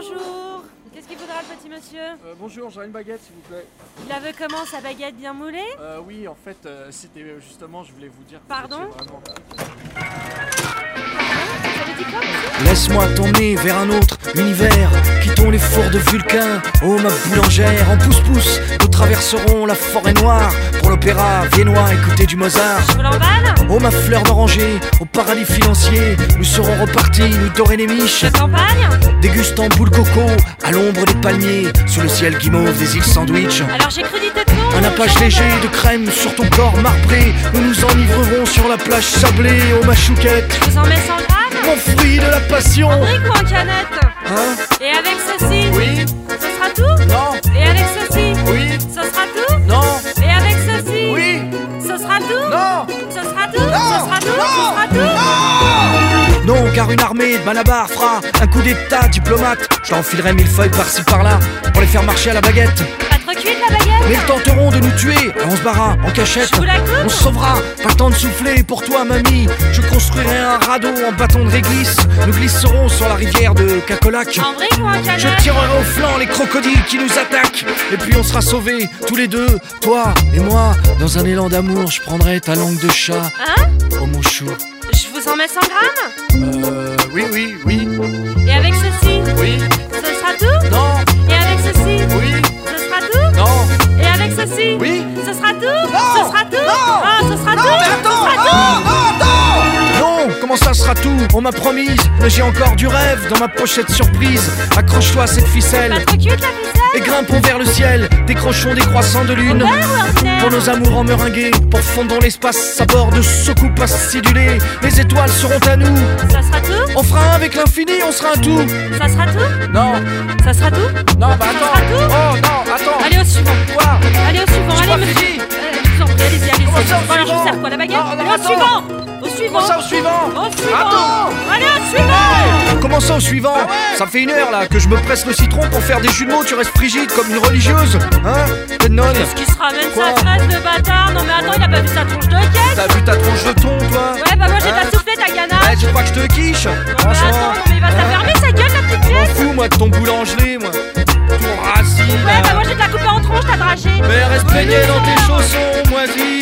Bonjour. Qu'est-ce qu'il faudra le petit monsieur? Bonjour, j'aurais une baguette s'il vous plaît. Il la veut comment, sa baguette bien moulée? Oui, en fait, c'était justement, je voulais vous dire... Pardon? Vraiment... Vous avez dit quoi, monsieur? Laisse-moi t'emmener vers un autre univers. Quittons les fours de Vulcain. Oh ma boulangère, en pouce-pouce, nous traverserons la forêt noire. Pour l'opéra viennois, écouter du Mozart. Je vous l'emballe? Oh ma fleur d'oranger, au paradis financier, nous serons repartis, nous dorer les miches. De campagne? Dégustant boule coco, à l'ombre des palmiers, sous le ciel guimauve des îles Sandwich. Alors j'ai cru dire de Un nappage léger de crème sur ton corps marbré. Nous nous enivrerons sur la plage sablée. Oh ma chouquette, Je vous en mets 100 grammes? mon fruit de la passion. En brique ou en canette? Hein? Et avec ceci? Oui? Ce sera tout? Non? Et avec ceci? Oui? Ce sera tout? Non? Et avec ceci? Oui? Ce sera tout? Non? Ce sera tout? Ce sera tout? Ce sera tout? Non, car une armée de Malabar fera un coup d'état diplomate. Je t'enfilerai 1000 feuilles par-ci par-là pour les faire marcher à la baguette. Pas trop cuite la baguette? Mais ils tenteront de nous tuer. On se barra en cachette. Je vous la coupe? On se sauvera. Pas le temps de souffler pour toi, mamie. Je construirai un radeau en bâton de réglisse. Nous glisserons sur la rivière de Cacolac. En brique ou en canette? Je tirerai au flanc les crocodiles qui nous attaquent. Et puis on sera sauvés, tous les deux, toi et moi. Dans un élan d'amour, je prendrai ta langue de chat. Hein? Oh mon chou. Je vous en mets 100 grammes? Oui. Et avec ceci? Oui. Ce sera tout? Non. Et avec ceci? Oui. Ce sera tout? Non. Et avec ceci? Oui. Ce sera tout? Non. Ce sera tout? Non. Ah, ce sera tout? Mais attends. Ce sera tout? Non, comment ça sera tout? On m'a promise, mais j'ai encore du rêve dans ma pochette surprise. Accroche-toi à cette ficelle Pas trop cute la ficelle? et grimpons vers le ciel. Décrochons des croissants de lune. Vert ou ordinaire? Pour nos amours en meringués, pour fondre l'espace à bord de soucoupes acidulées. Les étoiles seront à nous. Ça sera tout? On fera un avec l'infini, on sera un tout. Ça sera tout? Non. Ça sera tout? Non, bah Ça attends. sera tout? Oh non, attends. Allez au suivant. Quoi? Allez au suivant. J'ai Allez pas monsieur. fini. Je vous en prie, allez-y, Comment allez-y. ça, au Bon, alors je vous suivant? sers quoi, la baguette? Non, non, Allez au attends. suivant. Au suivant. Comment ça au suivant? Au suivant. Attends. Allez au suivant. Comment ça au suivant? Ah ouais. Ça fait 1 heure là que je me presse le citron pour faire des jus de mots. Tu restes frigide comme une religieuse. Hein? T'es nonne. Qu'est-ce qui se ramène Quoi? sa fraise de bâtard? Non mais attends, il a pas vu sa tronche de caisse? T'as vu ta tronche de thon, toi? Ouais, bah moi j'ai de Hein? la soufflée, ta Eh, ganache. tu crois que je te quiche? Non mais Franchement. attends, non mais il va se la Hein? fermer sa gueule, la petite Je m'en pièce. fous, moi, de ton boulangerie, moi. Ton racine. Ouais, bah moi j'ai de la couper en tronche, ta dragée. Mais reste baigné dans tes chaussons, moisis.